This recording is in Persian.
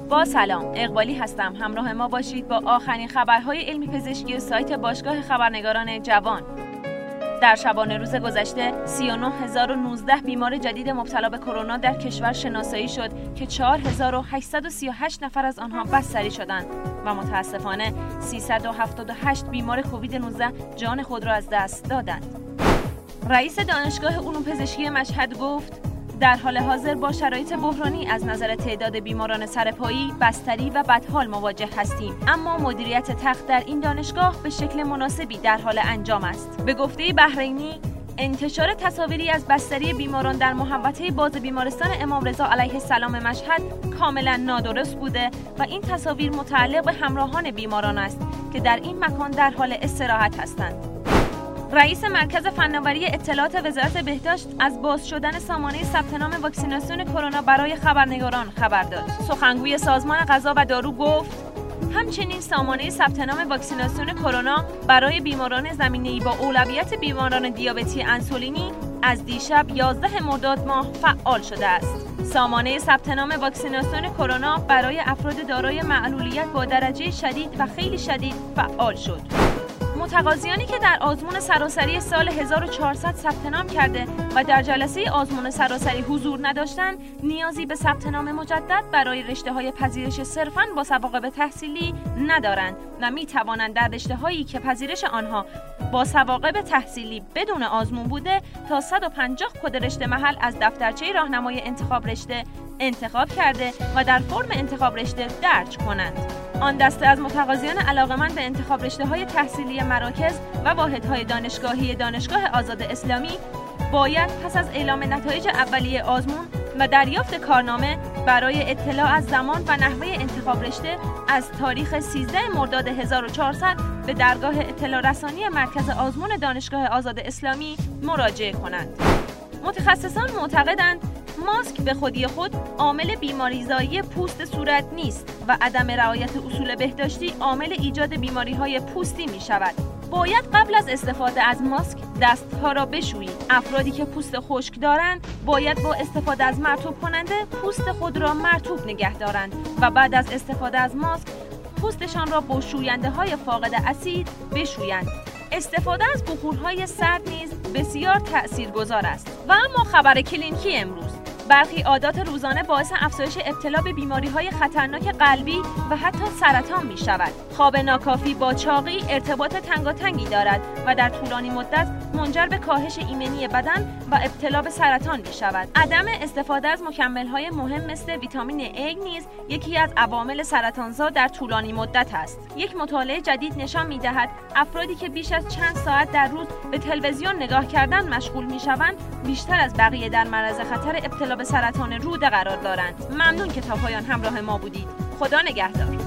با سلام، اقبالی هستم. همراه ما باشید با آخرین خبرهای علمی پزشکی سایت باشگاه خبرنگاران جوان. در شبانه روز گذشته 39019 بیمار جدید مبتلا به کرونا در کشور شناسایی شد که 4838 نفر از آنها بستری شدند و متاسفانه 378 بیمار کووید 19 جان خود را از دست دادند. رئیس دانشگاه علوم پزشکی مشهد گفت: در حال حاضر با شرایط بحرانی از نظر تعداد بیماران سرپایی، بستری و بدحال مواجه هستیم، اما مدیریت تخت در این دانشگاه به شکل مناسبی در حال انجام است. به گفته بحرینی، انتشار تصاویری از بستری بیماران در محوطه باز بیمارستان امام رضا علیه السلام مشهد کاملا نادرست بوده و این تصاویر متعلق به همراهان بیماران است که در این مکان در حال استراحت هستند. رئیس مرکز فناوری اطلاعات وزارت بهداشت از باز شدن سامانه ثبت نام واکسیناسیون کرونا برای خبرنگاران خبر داد. سخنگوی سازمان غذا و دارو گفت: همچنین سامانه ثبت نام واکسیناسیون کرونا برای بیماران زمینه‌ای با اولویت بیماران دیابتی انسولینی از دیشب 11 مرداد ماه فعال شده است. سامانه ثبت نام واکسیناسیون کرونا برای افراد دارای معلولیت با درجه شدید و خیلی شدید فعال شد. متقاضیانی که در آزمون سراسری سال 1400 ثبت نام کرده و در جلسه آزمون سراسری حضور نداشتند، نیازی به ثبت نام مجدد برای رشته‌های پذیرش صرفاً با سوابق تحصیلی ندارند و می‌توانند در رشته‌هایی که پذیرش آنها با سوابق تحصیلی بدون آزمون بوده تا 150 کد رشته محل از دفترچه راهنمای انتخاب رشته انتخاب کرده و در فرم انتخاب رشته درج کنند. آن دسته از متقاضیان علاقه‌مند به انتخاب رشته‌های تحصیلی مراکز و واحدهای دانشگاهی دانشگاه آزاد اسلامی باید پس از اعلام نتایج اولیه آزمون و دریافت کارنامه برای اطلاع از زمان و نحوه انتخاب رشته از تاریخ 13 مرداد 1400 به درگاه اطلاع رسانی مرکز آزمون دانشگاه آزاد اسلامی مراجعه کنند. متخصصان معتقدند ماسک به خودی خود عامل بیماریزایی پوست صورت نیست و عدم رعایت اصول بهداشتی عامل ایجاد بیماری‌های پوستی می‌شود. باید قبل از استفاده از ماسک دست‌ها را بشویید. افرادی که پوست خشک دارند باید با استفاده از مرطوب کننده پوست خود را مرطوب نگه دارند و بعد از استفاده از ماسک پوستشان را با شوینده‌های فاقد اسید بشویند. استفاده از بخورهای سرد نیز بسیار تأثیرگذار است. و اما خبر کلینیکی امروز: برخی عادات روزانه باعث افزایش ابتلا به بیماری‌های خطرناک قلبی و حتی سرطان می‌شود. خواب ناکافی با چاقی ارتباط تنگاتنگی دارد و در طولانی مدت منجر به کاهش ایمنی بدن و ابتلا به سرطان می‌شود. عدم استفاده از مکمل‌های مهم مثل ویتامین A نیز یکی از عوامل سرطانزا در طولانی مدت است. یک مطالعه جدید نشان می‌دهد افرادی که بیش از چند ساعت در روز به تلویزیون نگاه کردن مشغول می‌شوند، بیشتر از بقیه در معرض خطر ابتلا به سرطان روده قرار دارند. ممنون که تا پایان همراه ما بودید. خدا نگهدار.